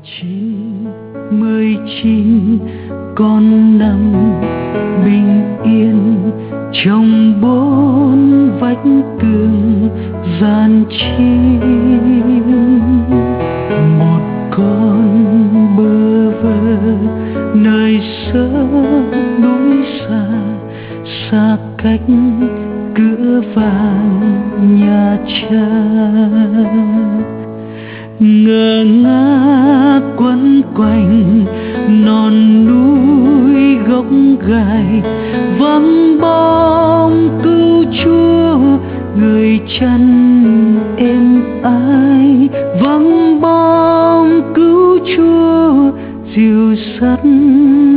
19 con năm bình yên trong 4 vách tường gian chiêm. Một con bơ vơ nơi sớm núi xa, xa cách cửa vàng nhà cha. Ngơ ngác quấn quanh non núi gốc gai, vắng bóng cứu Chúa người chân êm ái, vắng bóng cứu Chúa dìu dắt